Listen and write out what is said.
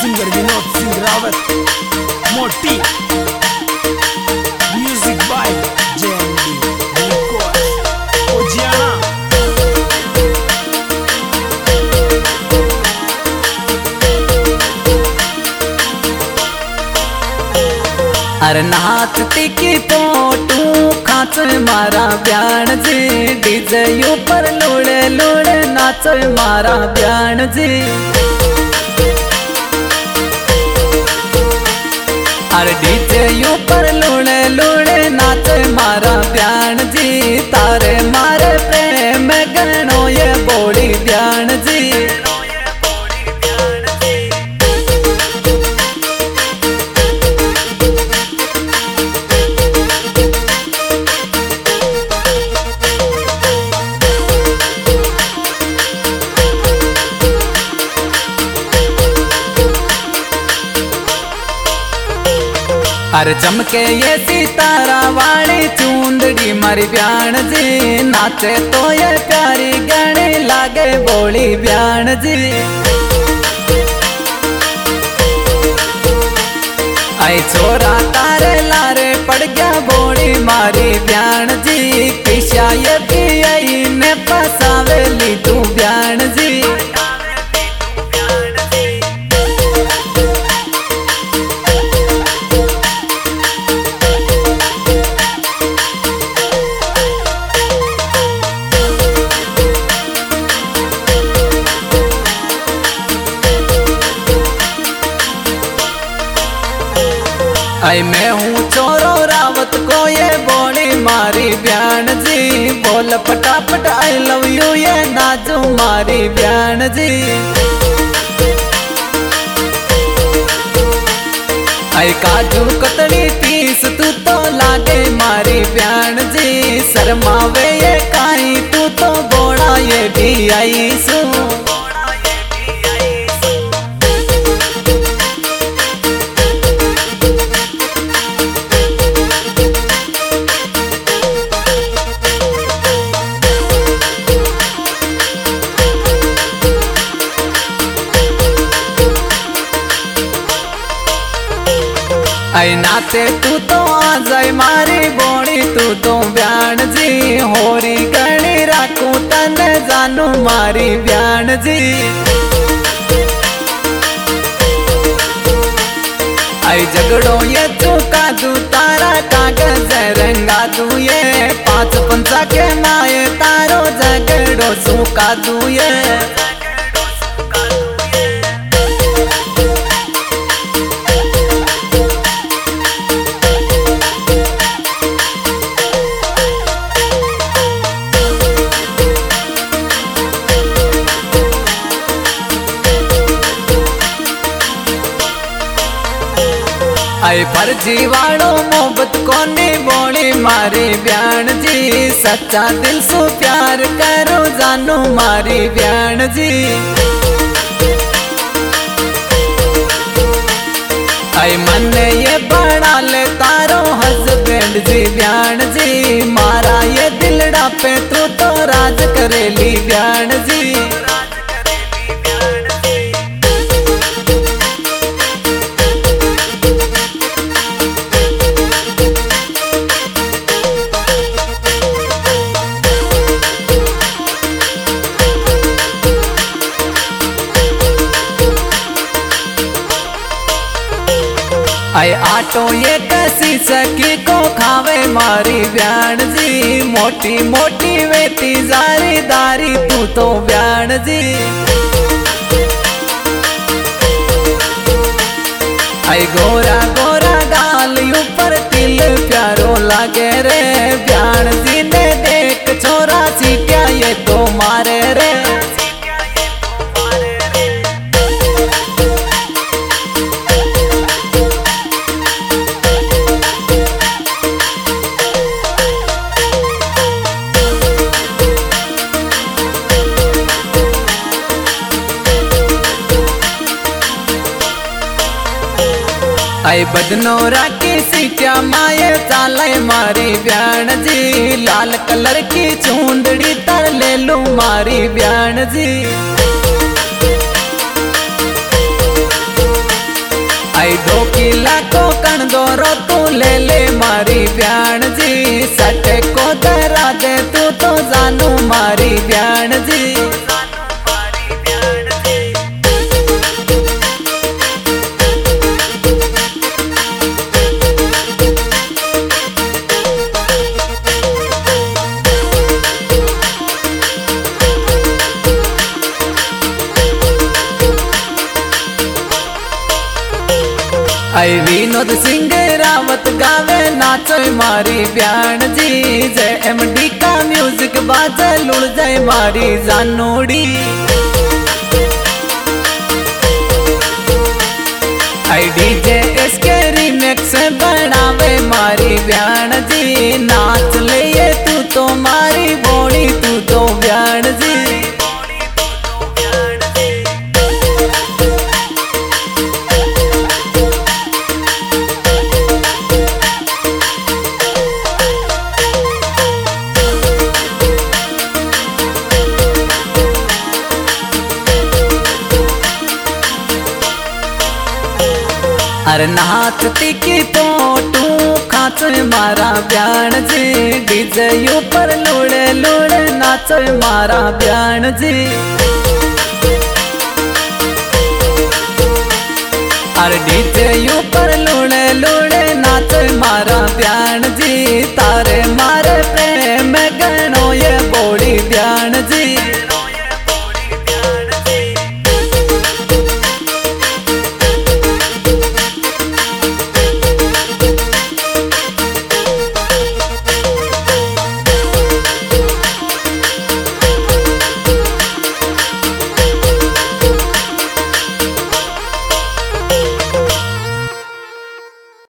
Singer Vinod Singh Rawat मोटी music by JND record ओजियाना। अरे नाचती की पोटू खाच मारा ब्याण जी डीजे ऊपर लुड़े लुड़े नाच मारा ब्याण जी। अरे डीजे ऊपर लुड़े लुड़े नाच मारा ब्याण जी तारे मारे प्रेम गणो ये बोली ब्याण जी। अरे चमके ये सितारा वाली चूंदड़ी मारी ब्याण जी नाचे तो ये प्यारी गणी लागे बोली ब्याण जी। आई छोरा तारे लारे पड़ गया बोली मारी ब्याण जी किशा ये भी आई ने फसावेली तू ब्याण जी। आई मैं हूँ चोरो रावत को ये बोली मारी ब्याण जी बोल पटापट आई लव यू ये नाचू मारी ब्याण जी। आई काजू कतड़ी पीस तू तो लागे मारी ब्याण जी शर्मावे ये काई तू तो बोड़ा ये भी आई सू। आई नाते तू तो आ जाए मारी बोड़ी तू तो ब्याण जी होरी गणी राखू तने जानू मारी ब्याण जी। आई झगड़ो ये चुका दू तारा कागज रंगा दू ये पांच पंचा के माए तारो झगड़ो सुका दू ये। आई फर्जी वालो मोहब्बत कोनी बोली मारी ब्याण जी सच्चा दिल सु प्यार करो जानू मारी ब्याण जी। आई मन ये बना ले तारो हस्बैंड जी ब्याण जी मारा ये दिलड़ा पे तू तो राज करेली ब्याण जी। आई आटो ये कसी सकी को खावे मारी ब्याण जी मोटी मोटी वेती जारी दारी तू तो ब्याण जी। आई गोरा गोरा गाल ऊपर तिल प्यारो लागे रे ब्याण जी ने देख छोरा सीटिया ये तो मारे रे। आई बदनोरा की सीटिया माए चाले मारी ब्याण जी लाल कलर की चूंदड़ी तर ले लू मारी ब्याण जी। रण दोरो तू ले ले मारी ब्याण जी सटे को दरा दे तू तो जानू मारी ब्याण जी आई विनोद सिंह रावत गावे नाचो मारी ब्याण जी जय एमडी का म्यूजिक बाजे लुड़ जाए मारी जानोड़ी आई डीजे इसके रिमिक्स बनावे मारी ब्याण जी नाच ले तू तो मारी बोड़ी तू तो ब्याण जी अरे नाचती की पोटू खाचो मारा ब्याण जी डीजे ऊपर लुड़े लुड़े नाचो मारा ब्याण जी अरे डीजे ऊपर लुड़े लुड़े नाचो मारा ब्याण जी तारे